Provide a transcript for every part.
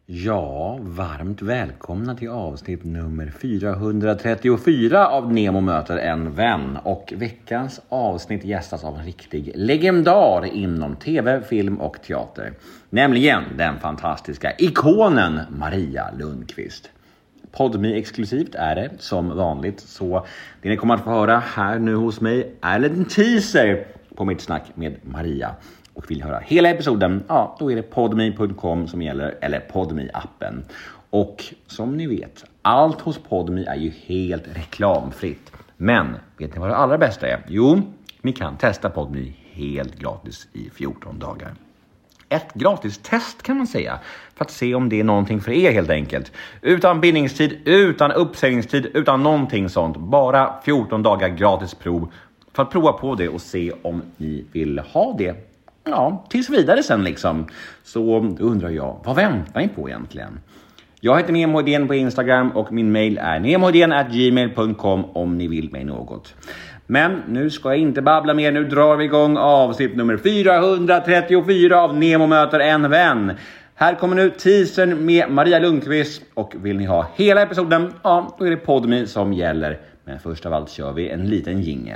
Ja, varmt välkomna till avsnitt nummer 434 av Nemo möter en vän. Och veckans avsnitt gästas av en riktig legendar inom tv, film och teater. Nämligen den fantastiska ikonen Maria Lundqvist. Podme exklusivt är det som vanligt, så det ni kommer att få höra här nu hos mig är en teaser på mitt snack med Maria. Och vill höra hela episoden, ja, då är det podme.com som gäller, eller Podme-appen. Och som ni vet, allt hos Podme är ju helt reklamfritt. Men vet ni vad det allra bästa är? Jo, ni kan testa Podme helt gratis i 14 dagar. Ett gratis test kan man säga, för att se om det är någonting för er helt enkelt. Utan bindningstid, utan uppsägningstid, utan någonting sånt. Bara 14 dagar gratis prov för att prova på det och se om ni vill ha det. Ja, tills vidare sen liksom. Så undrar jag, vad väntar ni på egentligen? Jag heter Nemo Hedén på Instagram och min mail är nemohedén@gmail.com om ni vill mig något. Men nu ska jag inte babbla mer, nu drar vi igång avsnitt nummer 434 av Nemo möter en vän. Här kommer nu teasern med Maria Lundqvist, och vill ni ha hela episoden, ja, då är det Podme som gäller. Men först av allt kör vi en liten jingle.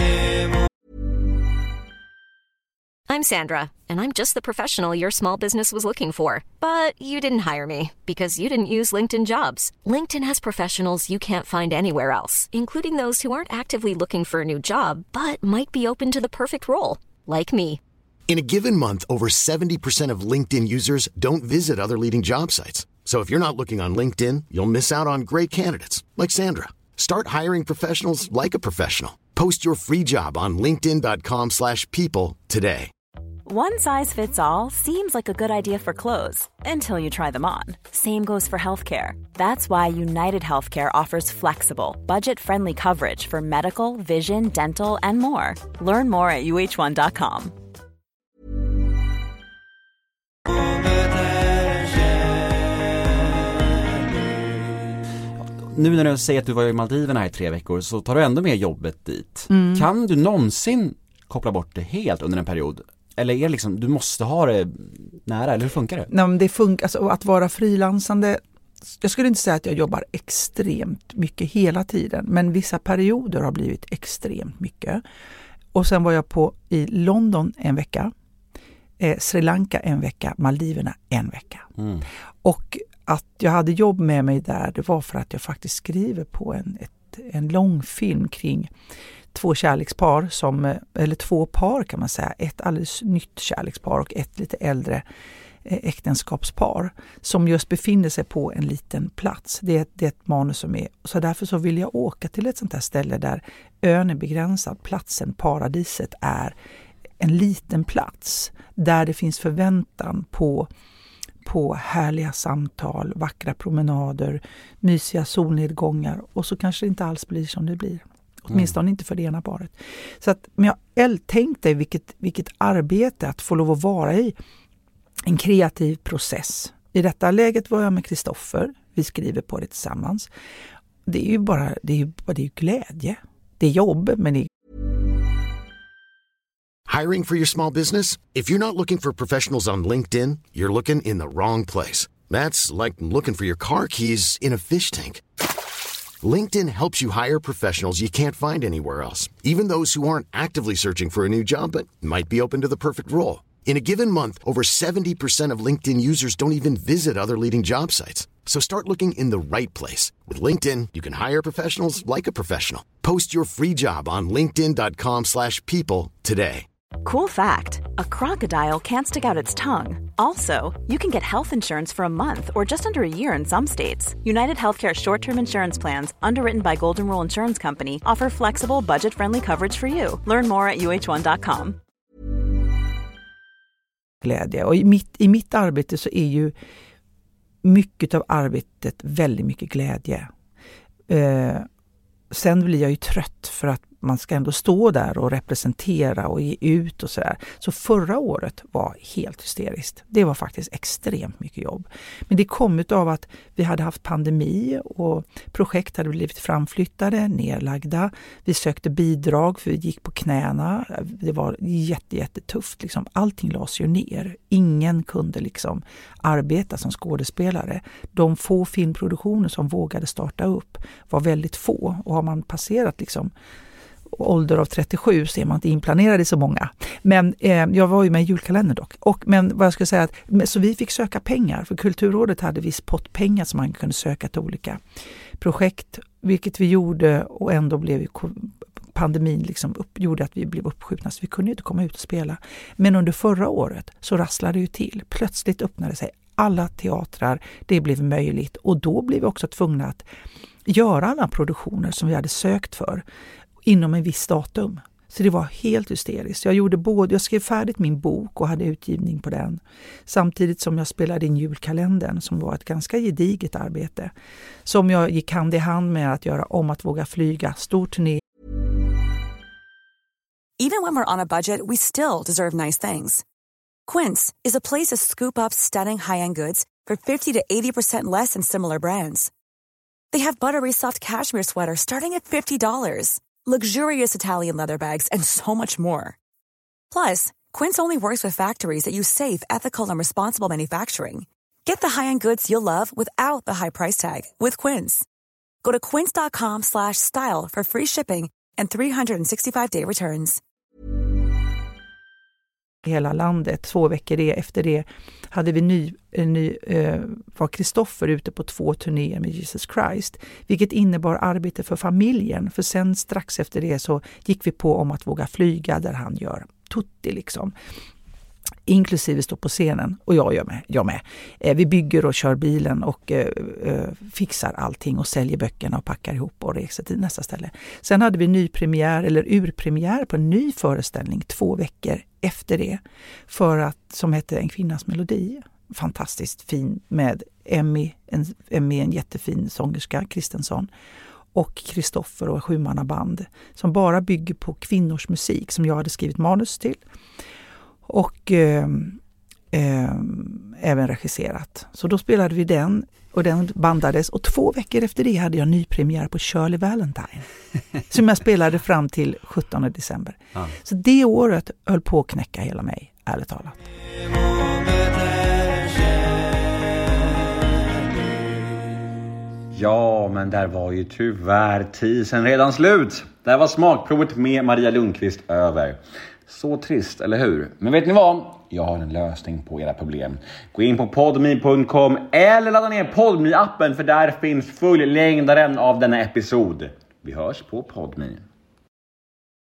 I'm Sandra, and I'm just the professional your small business was looking for. But you didn't hire me because you didn't use LinkedIn Jobs. LinkedIn has professionals you can't find anywhere else, including those who aren't actively looking for a new job, but might be open to the perfect role, like me. In a given month, over 70% of LinkedIn users don't visit other leading job sites. So if you're not looking on LinkedIn, you'll miss out on great candidates, like Sandra. Start hiring professionals like a professional. Post your free job on linkedin.com/people today. One size fits all seems like a good idea for clothes until you try them on. Same goes for healthcare. That's why United Healthcare offers flexible, budget-friendly coverage for medical, vision, dental, and more. Learn more at uh1.com. Nu när du säger att du var i Maldiverna i 3 veckor, så tar du ändå med jobbet dit. Kan du någonsin koppla bort det helt under en period? Eller är det liksom, du måste ha det nära, eller hur funkar det? Nej, men det funkar, alltså, att vara frilansande, jag skulle inte säga att jag jobbar extremt mycket hela tiden, men vissa perioder har blivit extremt mycket. Och sen var jag i London en vecka, Sri Lanka en vecka, Maldiverna en vecka. Och att jag hade jobb med mig där, det var för att jag faktiskt skriver på en lång film kring 2 kärlekspar eller 2 par kan man säga. Ett alldeles nytt kärlekspar och ett lite äldre äktenskapspar som just befinner sig på en liten plats. Det är ett manus som är, så därför så vill jag åka till ett sånt här ställe där ön är begränsad, platsen, paradiset är en liten plats där det finns förväntan på härliga samtal, vackra promenader, mysiga solnedgångar, och så kanske det inte alls blir som det blir. Åtminstone inte för det ena paret. Så att, men jag tänkte vilket arbete att få lov att vara i en kreativ process. I detta läget var jag med Kristoffer. Vi skriver på det tillsammans. Det är ju bara, det är ju glädje. Det är jobb, men det är... Hiring for your small business? If you're not looking for professionals on LinkedIn, you're looking in the wrong place. That's like looking for your car keys in a fish tank. LinkedIn helps you hire professionals you can't find anywhere else, even those who aren't actively searching for a new job but might be open to the perfect role. In a given month, over 70% of LinkedIn users don't even visit other leading job sites. So start looking in the right place. With LinkedIn, you can hire professionals like a professional. Post your free job on linkedin.com/people today. Cool fact, a crocodile can't stick out its tongue. Also, you can get health insurance for a month or just under a year in some states. United Healthcare short-term insurance plans, underwritten by Golden Rule Insurance Company, offer flexible, budget-friendly coverage for you. Learn more at uh1.com. Glädje. Och i mitt arbete så är ju mycket av arbetet väldigt mycket glädje. Sen blir jag ju trött för att man ska ändå stå där och representera och ge ut och sådär. Så förra året var helt hysteriskt. Det var faktiskt extremt mycket jobb. Men det kom av att vi hade haft pandemi och projekt hade blivit framflyttade, nedlagda. Vi sökte bidrag för vi gick på knäna. Det var jättetufft. Liksom. Allting lades ju ner. Ingen kunde liksom arbeta som skådespelare. De få filmproduktioner som vågade starta upp var väldigt få. Och har man passerat liksom ålder av 37 så är man inte inplanerad i så många. Men jag var ju med i julkalendern dock. Men vad jag ska säga, så vi fick söka pengar. För Kulturrådet hade viss pott pengar som man kunde söka till olika projekt. Vilket vi gjorde och ändå blev pandemin liksom gjorde att vi blev uppskjutna så vi kunde inte komma ut och spela. Men under förra året så rasslade det ju till. Plötsligt öppnade sig alla teatrar. Det blev möjligt och då blev vi också tvungna att göra alla produktioner som vi hade sökt för inom en viss datum. Så det var helt hysteriskt. Jag skrev färdigt min bok och hade utgivning på den. Samtidigt som jag spelade in julkalendern som var ett ganska gediget arbete. Som jag gick hand i hand med att göra Om att våga flyga, stor turné. Even when we're on a budget, we still deserve nice things. Quince is a place to scoop up stunning high-end goods for 50 to 80% less than similar brands. They have buttery soft cashmere sweaters starting at $50, luxurious Italian leather bags, and so much more. Plus, Quince only works with factories that use safe, ethical, and responsible manufacturing. Get the high-end goods you'll love without the high price tag with Quince. Go to quince.com/style for free shipping and 365-day returns. Hela landet, 2 veckor efter det hade vi var Kristoffer ute på 2 turnéer med Jesus Christ, vilket innebar arbete för familjen, för sen strax efter det så gick vi på Om att våga flyga där han gör Tutti liksom. Inklusive stå på scenen och jag med. Vi bygger och kör bilen och fixar allting och säljer böckerna och packar ihop och reser till nästa ställe. Sen hade vi urpremiär på en ny föreställning 2 veckor efter det som hette En kvinnas melodi. Fantastiskt fin med Emmy, en jättefin sångerska, Kristensson, och Kristoffer och sjumannaband som bara bygger på kvinnors musik som jag hade skrivit manus till. Och även regisserat. Så då spelade vi den och den bandades. Och 2 veckor efter det hade jag ny premiär på Shirley Valentine. Som jag spelade fram till 17 december. Ja. Så det året höll på att knäcka hela mig, ärligt talat. Ja, men där var ju tyvärr tiden redan slut. Där var smakprovet med Maria Lundqvist över. Så trist, eller hur? Men vet ni vad? Jag har en lösning på era problem. Gå in på podme.com eller ladda ner Podme-appen för där finns fullängdaren av denna episod. Vi hörs på Podme.